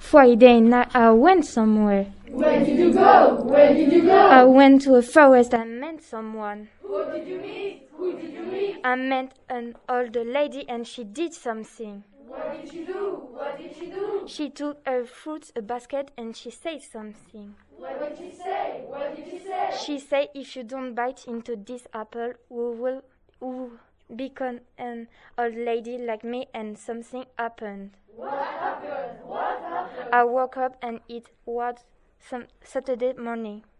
Friday night I went somewhere. Where did you go? Where did you go? I went to a forest and met someone. Who did you meet? Who did you meet? I met an older lady and she did something. What did she do? What did she do? She took her fruits a basket and she said something. What did she say? What did she say? She said, if you don't bite into this apple, you will become an old lady like me, and something happened. What happened? What happened? I woke up and it was some Saturday morning.